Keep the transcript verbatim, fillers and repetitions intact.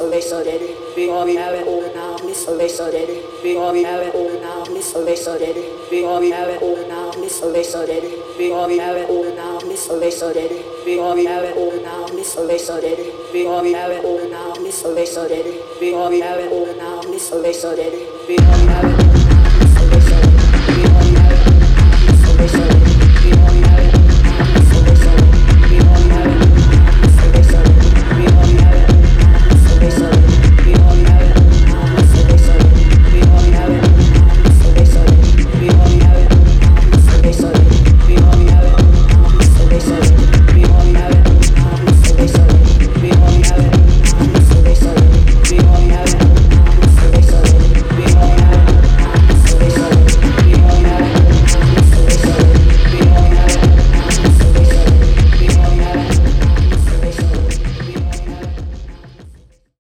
so they so that it. Before we have it all now, miss so they so that it. Before we have it all now, miss so they so that it. Before we have it all now, miss so they so that it. Before we have it all now, miss so they so that it. Before we have it all now, miss so they so that it. Before we have it all now, miss so they so that it. Before we have it all now, miss so they so that it. Before we have it